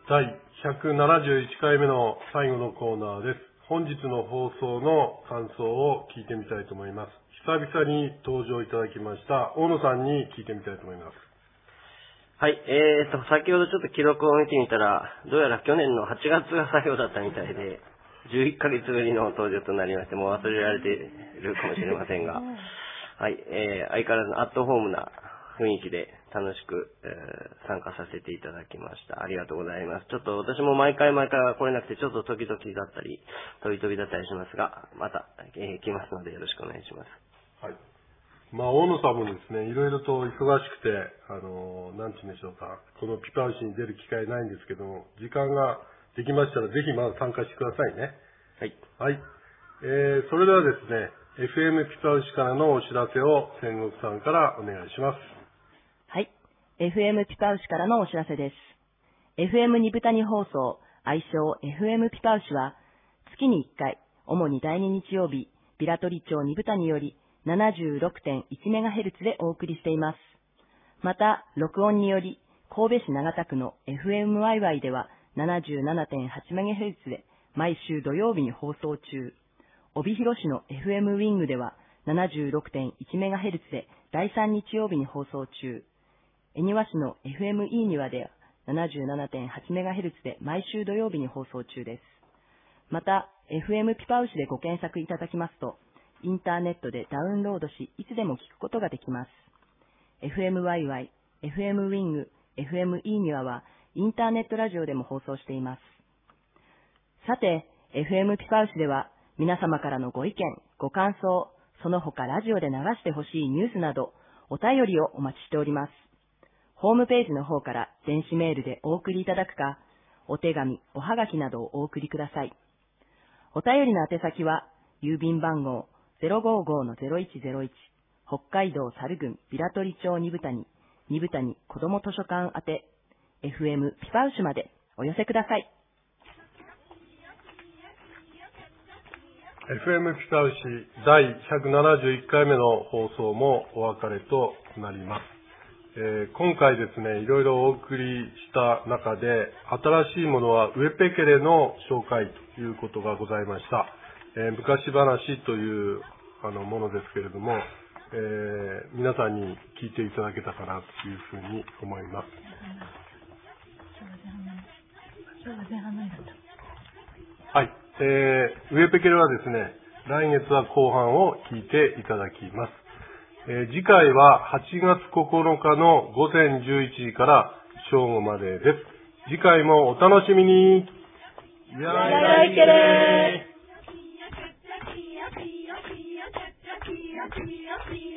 第171回目の最後のコーナーです。本日の放送の感想を聞いてみたいと思います。久々に登場いただきました大野さんに聞いてみたいと思います。 はい、先ほどちょっと記録を見てみたら、どうやら去年の8月が最後だったみたいで、11ヶ月ぶりの登場となりまして、もう忘れられているかもしれませんが、はい、相変わらずアットホームな雰囲気で楽しく、参加させていただきました。ありがとうございます。ちょっと私も毎回来れなくて、ちょっと時々だったり、飛び飛びだったりしますが、また、来ますのでよろしくお願いします。 はい。大野さんもですね、いろいろと忙しくて、なんて言うんでしょうか、このピパウシに出る機会ないんですけども、時間ができましたら、ぜひまず参加してくださいね。 はい。 はい。それではですね、FM ピパウシからのお知らせを千石さんからお願いします。 はい。FM ピパウシからのお知らせです。FM 二部谷放送、愛称 FM ピパウシは、月に1回、主に第2日曜日、平取町二部谷より 76.1MHz でお送りしています。また、録音により、神戸市長田区の FM ワイワイでは 77.8MHz で毎週土曜日に放送中。帯広市の FM ウィングでは 76.1MHz で第3日曜日に放送中。恵庭市の FM イーニワでは 77.8MHz で毎週土曜日に放送中です。また、FM ピパウシでご検索いただきますと、インターネットでダウンロードし、いつでも聞くことができます。FM ワイワイ、FM ウィング、FM イーニワはインターネットラジオでも放送しています。さて、FM ピパウシでは皆様からのご意見、ご感想、その他ラジオで流してほしいニュースなど、お便りをお待ちしております。ホームページの方から電子メールでお送りいただくか、お手紙、おはがきなどをお送りください。お便りの宛先は、郵便番号 055-0101 北海道猿郡平取町二部谷子ども図書館宛て FM ピパウシまでお寄せください。 FM ピパウシ第171回目の放送もお別れとなります。今回ですね、いろいろお送りした中で、新しいものはウエペケレの紹介ということがございました。昔話というものですけれども、皆さんに聞いていただけたかなというふうに思います。はい。ウエペケレはですね、来月は後半を聞いていただきます。次回は8月9日の午前11時から正午までです。次回もお楽しみに。 やらいけれー。